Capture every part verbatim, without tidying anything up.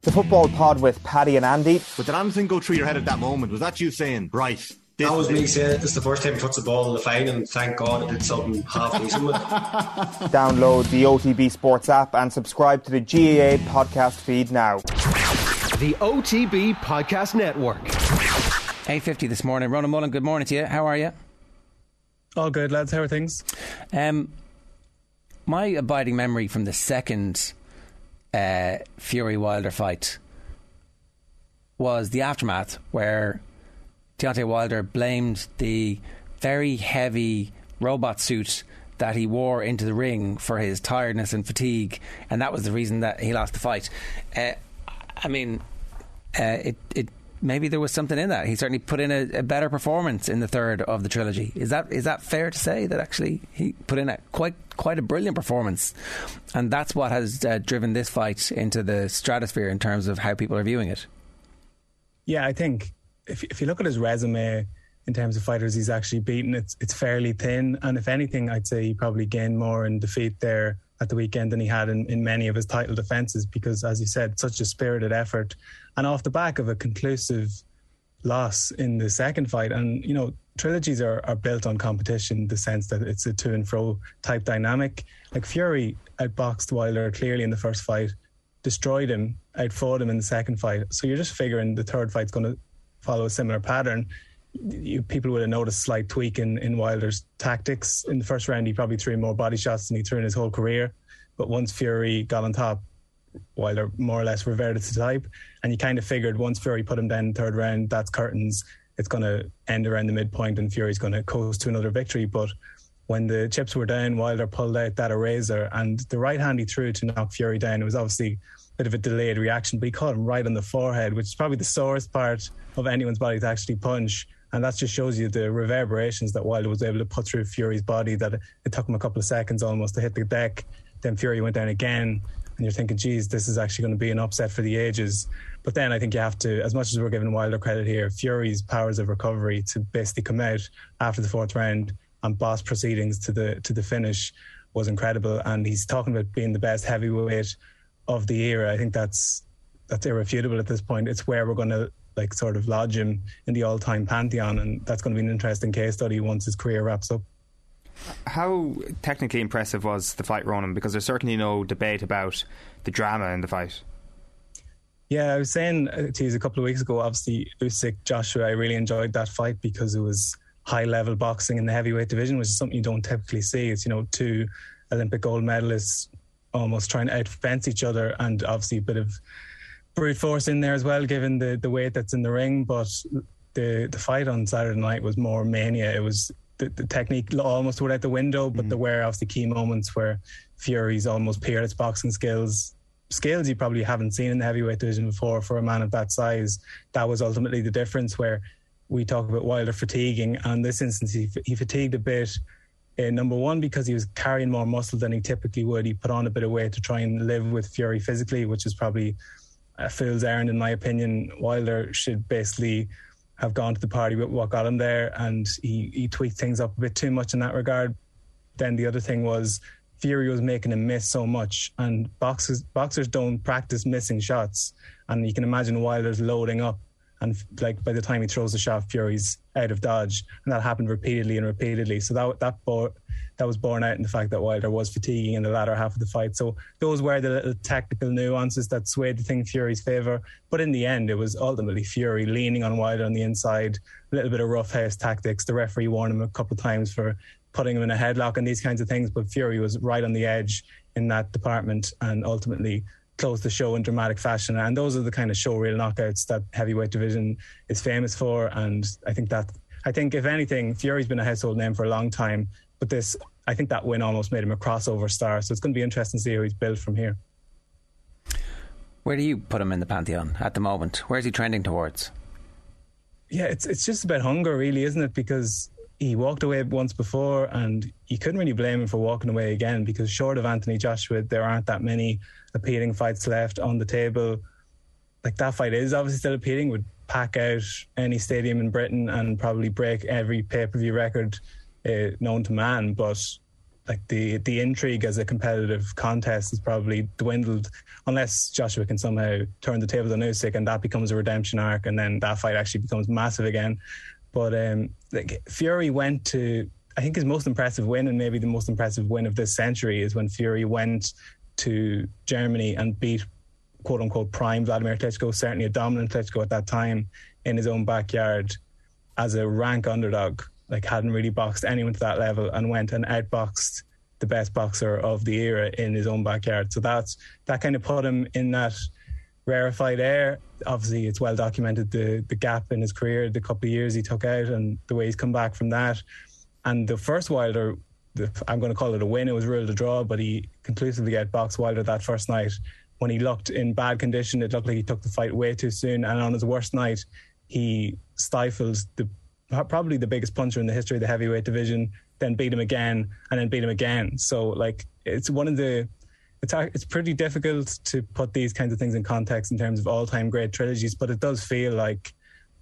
The Football Pod with Paddy and Andy. But did anything go through your head at that moment? Was that you saying, right, that was me saying, this is the first time he puts the ball in the fine, and thank God it did something half decent with it. Download the O T B Sports app and subscribe to the G A A podcast feed now. The O T B Podcast Network. eight fifty this morning. Ronan Mullen, good morning to you. How are you? All good, lads. How are things? Um, my abiding memory from the second uh, Fury-Wilder fight was the aftermath, where Deontay Wilder blamed the very heavy robot suit that he wore into the ring for his tiredness and fatigue, and that was the reason that he lost the fight. Uh, I mean, uh, it, it maybe there was something in that. He certainly put in a, a better performance in the third of the trilogy. Is that is that fair to say, that actually he put in a quite quite a brilliant performance, and that's what has uh, driven this fight into the stratosphere in terms of how people are viewing it? Yeah, I think if if you look at his resume in terms of fighters he's actually beaten, it's it's fairly thin, and if anything, I'd say he probably gained more in defeat there at the weekend than he had in, in many of his title defences, because, as you said, such a spirited effort, and off the back of a conclusive loss in the second fight. And, you know, trilogies are, are built on competition, in the sense that it's a to and fro type dynamic. Like, Fury outboxed Wilder clearly in the first fight, destroyed him, outfought him in the second fight. So you're just figuring the third fight's going to follow a similar pattern. You, people would have noticed a slight tweak in, in Wilder's tactics. In the first round, he probably threw more body shots than he threw in his whole career. But once Fury got on top, Wilder more or less reverted to type. And you kind of figured once Fury put him down in the third round, that's curtains. It's going to end around the midpoint and Fury's going to coast to another victory. But when the chips were down, Wilder pulled out that eraser, and the right hand he threw to knock Fury down, it was obviously a bit of a delayed reaction, but he caught him right on the forehead, which is probably the sorest part of anyone's body to actually punch. And that just shows you the reverberations that Wilder was able to put through Fury's body, that it took him a couple of seconds almost to hit the deck. Then Fury went down again, and you're thinking, geez, this is actually going to be an upset for the ages. But then I think you have to, as much as we're giving Wilder credit here, Fury's powers of recovery to basically come out after the fourth round and boss proceedings to the to the finish was incredible. And he's talking about being the best heavyweight of the era. I think that's that's irrefutable at this point. It's where we're going to like sort of lodge him in the all-time pantheon, and that's going to be an interesting case study once his career wraps up. How technically impressive was the fight, Ronan? Because there's certainly no debate about the drama in the fight. Yeah, I was saying to you a couple of weeks ago, obviously Usyk Joshua, I really enjoyed that fight because it was high-level boxing in the heavyweight division, which is something you don't typically see. It's, you know, two Olympic gold medalists almost trying to outfence each other, and obviously a bit of brute force in there as well, given the, the weight that's in the ring. But the the fight on Saturday night was more mania. It was the, the technique almost went out the window, but mm. there were obviously key moments where Fury's almost peered its boxing skills. Skills you probably haven't seen in the heavyweight division before for a man of that size. That was ultimately the difference, where we talk about Wilder fatiguing. And in this instance, he, he fatigued a bit. Uh, number one, because he was carrying more muscle than he typically would. He put on a bit of weight to try and live with Fury physically, which is probably a fool's errand in my opinion. Wilder should basically have gone to the party with what got him there, and he, he tweaked things up a bit too much in that regard. Then the other thing was Fury was making him miss so much, and boxers boxers don't practice missing shots, and you can imagine Wilder's loading up, and like by the time he throws the shot, Fury's out of dodge, and that happened repeatedly and repeatedly. So that that bore, that was borne out in the fact that Wilder was fatiguing in the latter half of the fight. So those were the little technical nuances that swayed the thing Fury's favour. But in the end, it was ultimately Fury leaning on Wilder on the inside, a little bit of roughhouse tactics. The referee warned him a couple of times for putting him in a headlock and these kinds of things, but Fury was right on the edge in that department and ultimately closed the show in dramatic fashion. And those are the kind of showreel knockouts that heavyweight division is famous for. And I think that, I think if anything, Fury's been a household name for a long time, but this, I think that win almost made him a crossover star. So it's going to be interesting to see how he's built from here. Where do you put him in the pantheon at the moment? Where's he trending towards? Yeah, it's it's just about hunger, really, isn't it? Because he walked away once before, and you couldn't really blame him for walking away again, because short of Anthony Joshua, there aren't that many appealing fights left on the table. Like, that fight is obviously still appealing, would pack out any stadium in Britain and probably break every pay-per-view record uh, known to man, but like the the intrigue as a competitive contest has probably dwindled, unless Joshua can somehow turn the tables on Usyk and that becomes a redemption arc, and then that fight actually becomes massive again. But um, like Fury went to, I think his most impressive win, and maybe the most impressive win of this century, is when Fury went to Germany and beat quote unquote prime Vladimir Klitschko, certainly a dominant Klitschko at that time, in his own backyard as a rank underdog. Like, hadn't really boxed anyone to that level, and went and outboxed the best boxer of the era in his own backyard. So that's that kind of put him in that rarefied air. Obviously, it's well documented the the gap in his career, the couple of years he took out, and the way he's come back from that. And the first Wilder, the, I'm going to call it a win. It was ruled a draw, but he conclusively outboxed Wilder that first night. When he looked in bad condition, it looked like he took the fight way too soon. And on his worst night, he stifles the probably the biggest puncher in the history of the heavyweight division, then beat him again, and then beat him again. So, like, it's one of the... It's it's pretty difficult to put these kinds of things in context in terms of all-time great trilogies, but it does feel like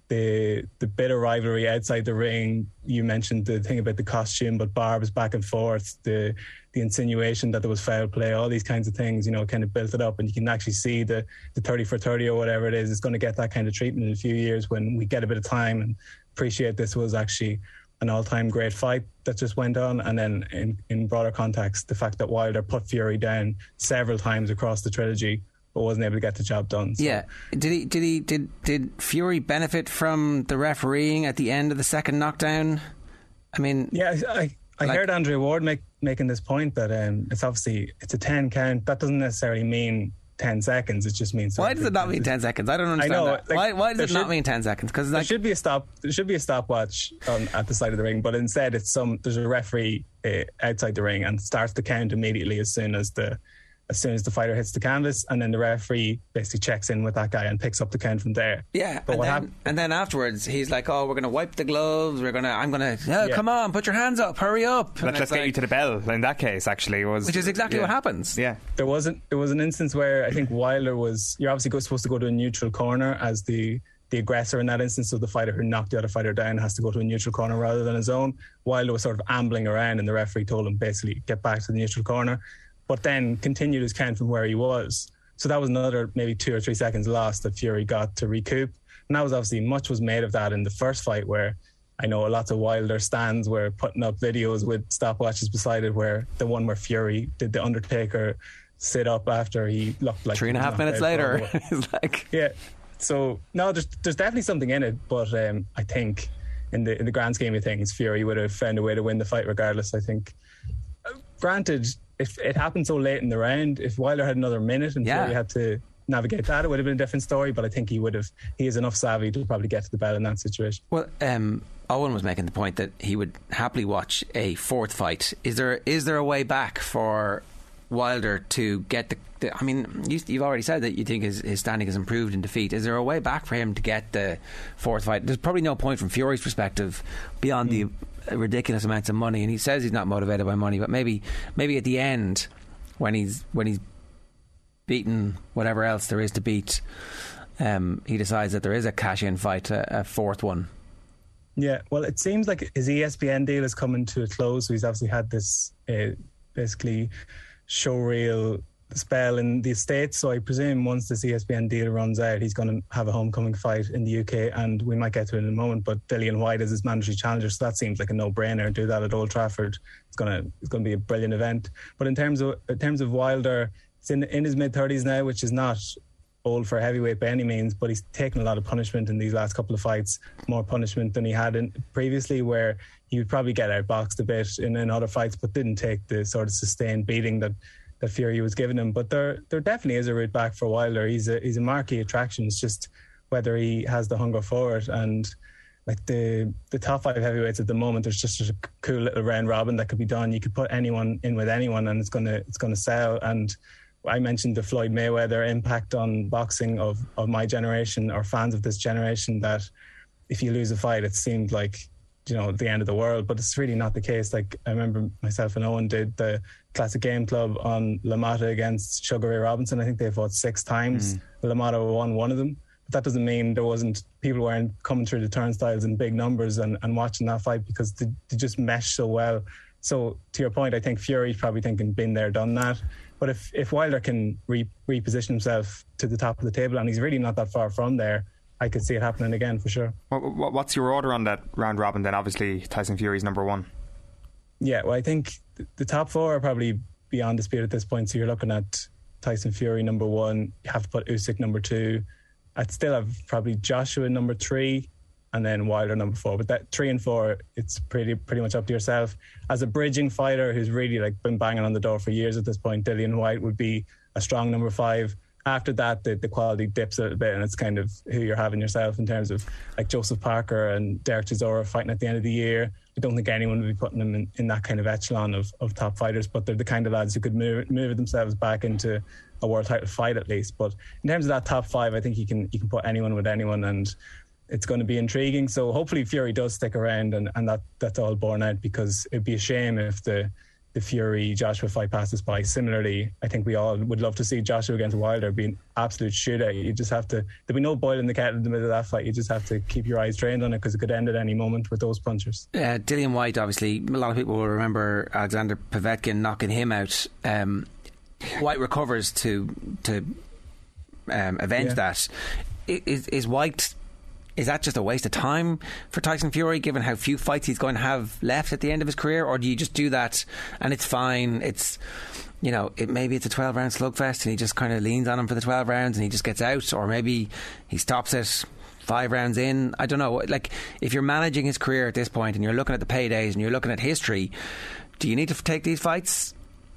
the the bitter rivalry outside the ring. You mentioned the thing about the costume, but barbs back and forth, the the insinuation that there was foul play, all these kinds of things, you know, kind of built it up, and you can actually see the the thirty for thirty or whatever it is, it's going to get that kind of treatment in a few years when we get a bit of time and appreciate this was actually an all-time great fight that just went on. And then in, in broader context, the fact that Wilder put Fury down several times across the trilogy but wasn't able to get the job done. So. Yeah. Did he did he did did Fury benefit from the refereeing at the end of the second knockdown? I mean, yeah, I I like, heard Andrea Ward make, making this point that um, it's obviously it's a ten count. That doesn't necessarily mean ten seconds. It just means... Why does it not mean ten seconds? I don't understand I know, that. Like, why, why does it should, not mean ten seconds? Because like, there should be a stop. There should be a stopwatch on, at the side of the ring, but instead it's some. There's a referee uh, outside the ring and starts the count immediately as soon as the as soon as the fighter hits the canvas, and then the referee basically checks in with that guy and picks up the count from there. Yeah, but and, what then, hap- and then afterwards he's like, "Oh, we're going to wipe the gloves. We're going to. I'm going to. Oh, yeah. Come on, put your hands up. Hurry up. Let's, let's get like, you to the bell." In that case, actually, was which is exactly yeah. what happens. Yeah, there wasn't. There was an instance where I think Wilder was. You're obviously supposed to go to a neutral corner as the the aggressor in that instance. So the fighter who knocked the other fighter down has to go to a neutral corner rather than his own. Wilder was sort of ambling around, and the referee told him basically get back to the neutral corner, but then continued his count from where he was. So that was another maybe two or three seconds lost that Fury got to recoup. And that was obviously, much was made of that in the first fight, where I know lots of Wilder stands were putting up videos with stopwatches beside it, where the one where Fury did the Undertaker sit up after he looked like... Three and a half minutes later. It's like... Yeah. So, no, there's there's definitely something in it, but um, I think in the in the grand scheme of things, Fury would have found a way to win the fight regardless, I think. Uh, granted... If it happened so late in the round, if Wilder had another minute and yeah. Fury had to navigate that, it would have been a different story. But I think he would have. He is enough savvy to probably get to the bell in that situation. Well, um, Owen was making the point that he would happily watch a fourth fight. Is there is there a way back for Wilder to get the? the I mean, you, you've already said that you think his, his standing has improved in defeat. Is there a way back for him to get the fourth fight? There's probably no point from Fury's perspective beyond mm. the ridiculous amounts of money, and he says he's not motivated by money, but maybe maybe at the end when he's when he's beaten whatever else there is to beat, um, he decides that there is a cash-in fight, a, a fourth one. Yeah, well, it seems like his E S P N deal is coming to a close, so he's obviously had this uh, basically showreel spell in the States, so I presume once this E S P N deal runs out, he's going to have a homecoming fight in the U K, and we might get to it in a moment, but Dillian Whyte is his mandatory challenger, so that seems like a no-brainer. Do that at Old Trafford. It's going to it's going to be a brilliant event. But in terms of in terms of Wilder, he's in, in his mid-thirties now, which is not old for heavyweight by any means, but he's taken a lot of punishment in these last couple of fights, more punishment than he had in previously, where he would probably get outboxed a bit in, in other fights, but didn't take the sort of sustained beating that that Fury was giving him. But there there definitely is a route back for Wilder. He's a he's a marquee attraction. It's just whether he has the hunger for it. And like the the top five heavyweights at the moment, there's just a cool little round robin that could be done. You could put anyone in with anyone, and it's gonna it's gonna sell. And I mentioned the Floyd Mayweather impact on boxing of of my generation, or fans of this generation, that if you lose a fight, it seemed like, you know, the end of the world, but it's really not the case. Like, I remember myself and Owen did the Classic Game Club on LaMotta against Sugar Ray Robinson. I think they fought six times. Mm. LaMotta won one of them. But that doesn't mean there wasn't, people weren't coming through the turnstiles in big numbers and, and watching that fight, because they, they just meshed so well So to your point, I think Fury's probably thinking, been there, done that. But if, if Wilder can re- reposition himself to the top of the table, and he's really not that far from there, I could see it happening again for sure. What's your order on that round robin then? Obviously Tyson Fury's number one. Yeah, well, I think the top four are probably beyond dispute at this point. So you're looking at Tyson Fury number one, you have to put Usyk number two. I'd still have probably Joshua number three, and then Wilder number four. But that three and four, it's pretty pretty much up to yourself. As a bridging fighter who's really like been banging on the door for years at this point, Dillian Whyte would be a strong number five. After that, the, the quality dips a little bit, and it's kind of who you're having yourself in terms of like Joseph Parker and Derek Chisora fighting at the end of the year. I don't think anyone would be putting them in, in that kind of echelon of, of top fighters, but they're the kind of lads who could move, move themselves back into a world title fight at least. But in terms of that top five, I think you can you can put anyone with anyone, and it's going to be intriguing. So hopefully Fury does stick around, and, and that that's all borne out, because it'd be a shame if the the Fury Joshua fight passes by. Similarly, I think we all would love to see Joshua against Wilder be an absolute shootout. You just have to, there'll be no boiling the kettle in the middle of that fight. You just have to keep your eyes trained on it, because it could end at any moment with those punchers. Uh, Dillian Whyte, obviously, a lot of people will remember Alexander Povetkin knocking him out. Um, Whyte recovers to to um, avenge yeah. that. Is, is Whyte... Is that just a waste of time for Tyson Fury, given how few fights he's going to have left at the end of his career? Or do you just do that and it's fine? It's, you know, it, maybe it's a twelve round slugfest and he just kind of leans on him for the twelve rounds and he just gets out. Or maybe he stops it five rounds in. I don't know. Like, if you're managing his career at this point and you're looking at the paydays and you're looking at history, do you need to take these fights?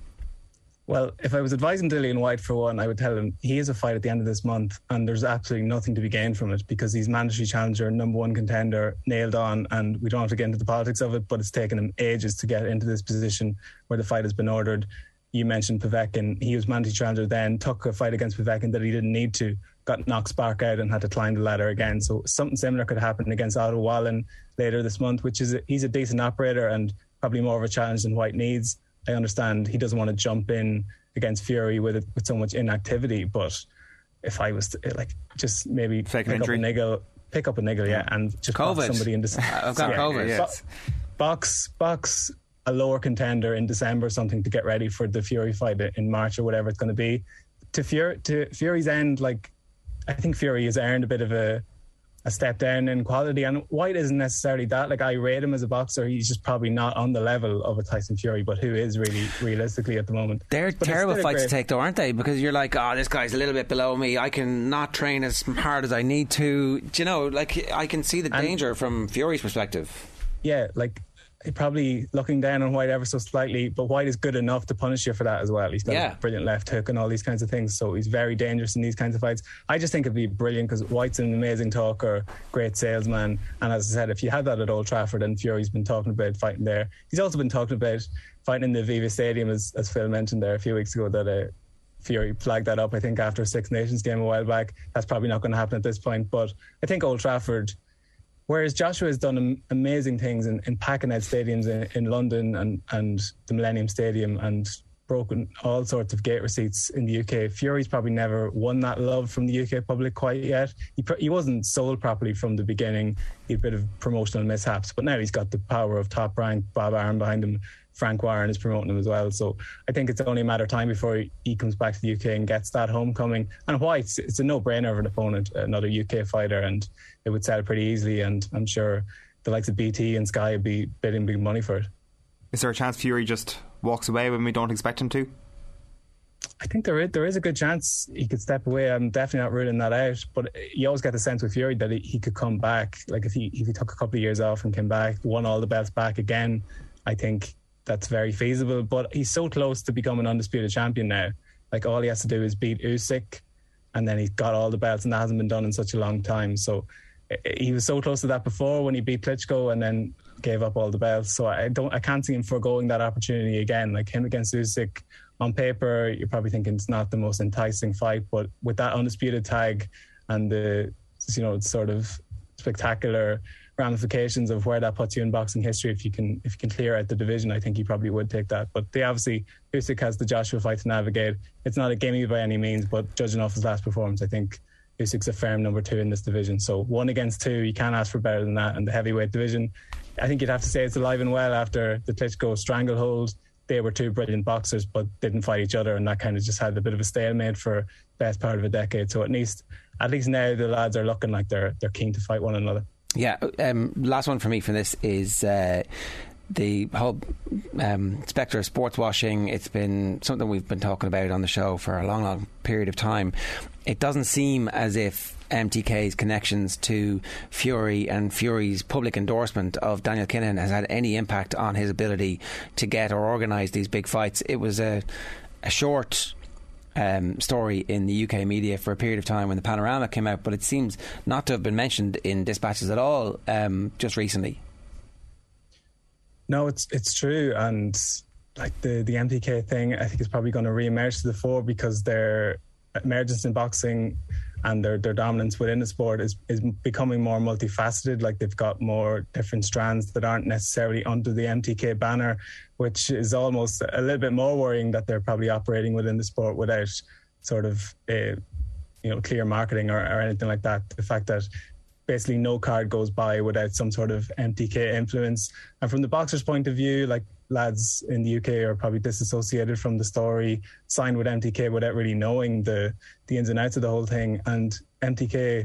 Well, if I was advising Dillian Whyte for one, I would tell him he has a fight at the end of this month and there's absolutely nothing to be gained from it, because he's mandatory challenger, number one contender, nailed on, and we don't have to get into the politics of it, but it's taken him ages to get into this position where the fight has been ordered. You mentioned Povetkin. He was mandatory challenger then, took a fight against Povetkin that he didn't need to, got knocked spark out and had to climb the ladder again. So something similar could happen against Otto Wallin later this month, which is a, he's a decent operator and probably more of a challenge than Whyte needs. I understand he doesn't want to jump in against Fury with it, with so much inactivity, but if I was to, like, just maybe Fake pick injury. up a niggle, pick up a niggle, yeah, and just COVID. box somebody in December. I've got yeah, COVID. Yeah. Bo- box, box a lower contender in December or something to get ready for the Fury fight in March or whatever it's going to be. To Fury, to Fury's end, like, I think Fury has earned a bit of a a step down in quality, and Whyte isn't necessarily that. Like, I rate him as a boxer, he's just probably not on the level of a Tyson Fury, but who is really realistically at the moment. They're but terrible fights great... to take though, aren't they? Because you're like, oh, this guy's a little bit below me, I can not train as hard as I need to. Do you know, like, I can see the and, danger from Fury's perspective. Yeah, like, probably looking down on Whyte ever so slightly, but Whyte is good enough to punish you for that as well. He's got yeah. a brilliant left hook and all these kinds of things, so he's very dangerous in these kinds of fights. I just think it'd be brilliant, because Whyte's an amazing talker, great salesman, and as I said, if you had that at Old Trafford, and Fury's been talking about fighting there, he's also been talking about fighting in the Viva Stadium, as, as Phil mentioned there a few weeks ago, that uh, Fury flagged that up, I think, after a Six Nations game a while back. That's probably not going to happen at this point, but I think Old Trafford, whereas Joshua has done amazing things in, in packing out stadiums in, in London and, and the Millennium Stadium and broken all sorts of gate receipts in the U K, Fury's probably never won that love from the U K public quite yet. He, he wasn't sold properly from the beginning. He had a bit of promotional mishaps, but now he's got the power of Top Rank, Bob Arum behind him. Frank Warren is promoting him as well. So I think it's only a matter of time before he, he comes back to the U K and gets that homecoming. And Whyte, it's, it's a no-brainer of an opponent, another U K fighter, and it would sell pretty easily, and I'm sure the likes of B T and Sky would be bidding big money for it. Is there a chance Fury just walks away when we don't expect him to? I think there is, there is a good chance he could step away. I'm definitely not ruling that out, but you always get the sense with Fury that he, he could come back. Like, if he if he took a couple of years off and came back, won all the belts back again, I think that's very feasible. But he's so close to becoming undisputed champion now. Like, all he has to do is beat Usyk, and then he's got all the belts, and that hasn't been done in such a long time. So he was so close to that before when he beat Klitschko and then gave up all the belts. So I don't, I can't see him foregoing that opportunity again. Like, him against Usyk, on paper, you're probably thinking it's not the most enticing fight, but with that undisputed tag and the, you know, sort of spectacular ramifications of where that puts you in boxing history, if you can if you can clear out the division, I think he probably would take that. But they obviously, Usyk has the Joshua fight to navigate. It's not a gimme by any means, but judging off his last performance, I think Usyk's a firm number two in this division. So one against two, you can't ask for better than that. And the heavyweight division, I think you'd have to say it's alive and well after the Klitschko stranglehold. They were two brilliant boxers, but didn't fight each other, and that kind of just had a bit of a stalemate for the best part of a decade. So at least, at least now the lads are looking like they're they're keen to fight one another. Yeah. Um, last one for me from this is uh, the whole um, spectre of sports washing. It's been something we've been talking about on the show for a long, long period of time. It doesn't seem as if M T K's connections to Fury and Fury's public endorsement of Daniel Kinahan has had any impact on his ability to get or organise these big fights. It was a, a short um, story in the U K media for a period of time when the Panorama came out, but it seems not to have been mentioned in dispatches at all um, just recently. No, it's it's true, and like the, the M T K thing, I think is probably going to re-emerge to the fore because their emergence in boxing and their, their dominance within the sport is, is becoming more multifaceted. Like they've got more different strands that aren't necessarily under the M T K banner, which is almost a little bit more worrying that they're probably operating within the sport without sort of a, you know, clear marketing or, or anything like that. The fact that basically no card goes by without some sort of M T K influence. And from the boxer's point of view, like lads in the U K are probably disassociated from the story, signed with M T K without really knowing the the ins and outs of the whole thing. And M T K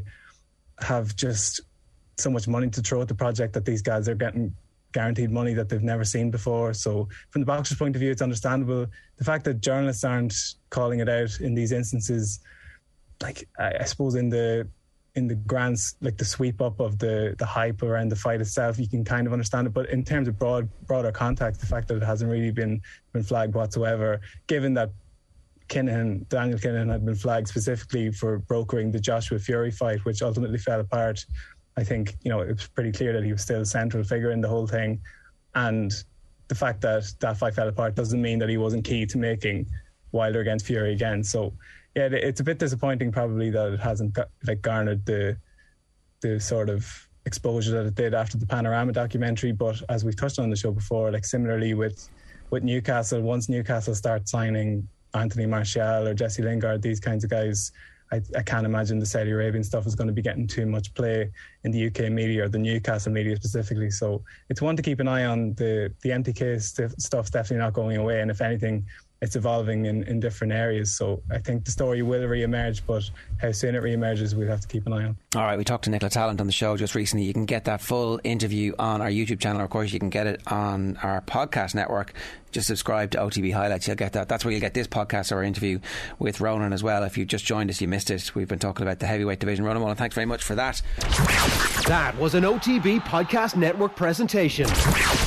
have just so much money to throw at the project that these guys are getting guaranteed money that they've never seen before. So from the boxer's point of view, it's understandable. The fact that journalists aren't calling it out in these instances, like I, I suppose in the in the grand, like the sweep up of the the hype around the fight itself, you can kind of understand it. But in terms of broad broader context, the fact that it hasn't really been been flagged whatsoever, given that Kinahan, Daniel Kinahan had been flagged specifically for brokering the Joshua Fury fight, which ultimately fell apart, I think, you know, it was pretty clear that he was still a central figure in the whole thing. And the fact that that fight fell apart doesn't mean that he wasn't key to making Wilder against Fury again. So yeah, it's a bit disappointing probably that it hasn't got, like garnered the the sort of exposure that it did after the Panorama documentary. But as we've touched on the show before, like similarly with with Newcastle, once Newcastle start signing Anthony Martial or Jesse Lingard, these kinds of guys, I, I can't imagine the Saudi Arabian stuff is going to be getting too much play in the U K media or the Newcastle media specifically. So it's one to keep an eye on. The the M T K st- stuff's definitely not going away, and if anything, it's evolving in, in different areas. So I think the story will re-emerge, but how soon it re-emerges, we'll have to keep an eye on. All right, we talked to Nicola Tallant on the show just recently. You can get that full interview on our YouTube channel. Of course, you can get it on our podcast network. Just subscribe to O T B Highlights. You'll get that. That's where you'll get this podcast or interview with Ronan as well. If you just joined us, you missed it. We've been talking about the heavyweight division. Ronan Mullen, thanks very much for that. That was an O T B Podcast Network presentation.